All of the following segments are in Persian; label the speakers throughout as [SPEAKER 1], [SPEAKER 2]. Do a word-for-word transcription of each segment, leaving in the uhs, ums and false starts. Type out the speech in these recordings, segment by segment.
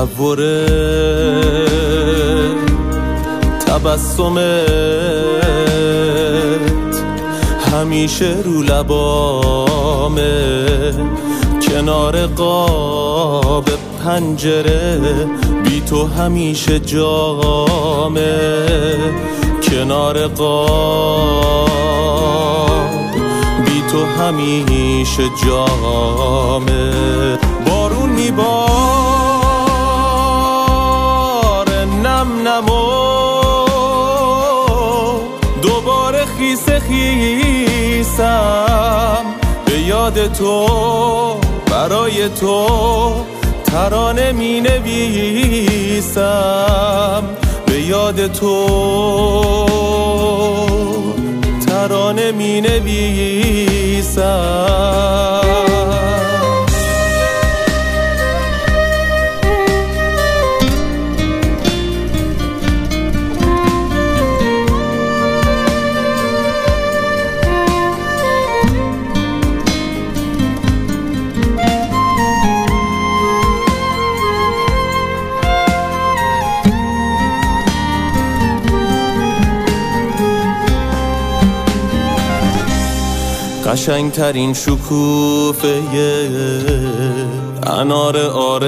[SPEAKER 1] تصور تبسمت همیشه رو لبامه، کنار قاب پنجره بی تو همیشه جامه، کنار قاب بی تو همیشه جامه. بارون میباره نم نمو دوباره خیس خیسم به یاد تو، برای تو ترانه می نویسم، به یاد تو ترانه می نویسم. قشنگترین شکوفه انار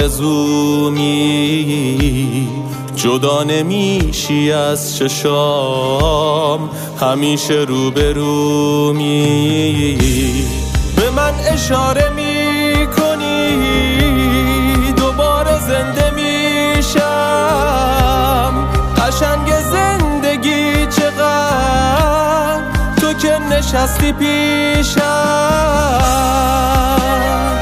[SPEAKER 1] آرزومی، جدا نمیشی از چشام، همیشه روبرومی. به من اشاره میکنی دوباره زنده میشم، قشنگ زندگی چقدر تو که نشستی پیشم.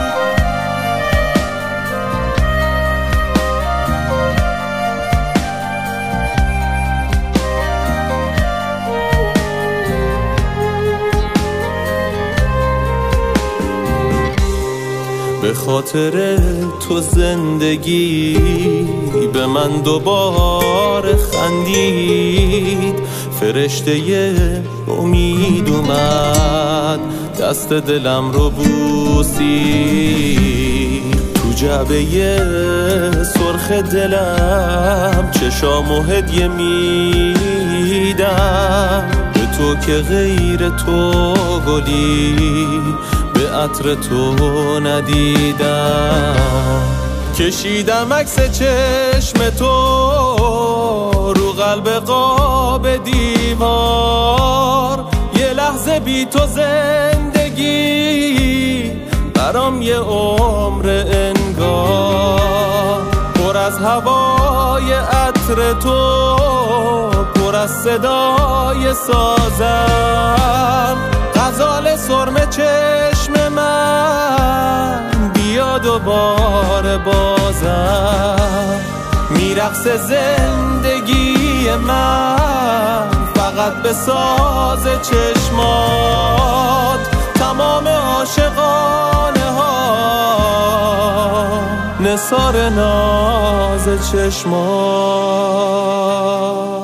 [SPEAKER 1] به خاطر تو زندگی به من دوباره خندید، فرشته امید اومد دست دلم رو بوسید. تو جعبه سرخ دلم چشامو هدیه میدم به تو که غیر تو گلی به عطر تو ندیدم. کشیدم عکس چشم تو رو قلب قاب دیوار، یه لحظه بی تو زندگی برام یه عمر انگار. پر از هوای عطر تو، پر از صدای سازم، غزال سرمه چشم من بیا دوباره بازم. میرقص زندگی من فقط به ساز چشمات، تمام عاشقانه ها نثار ناز چشمات.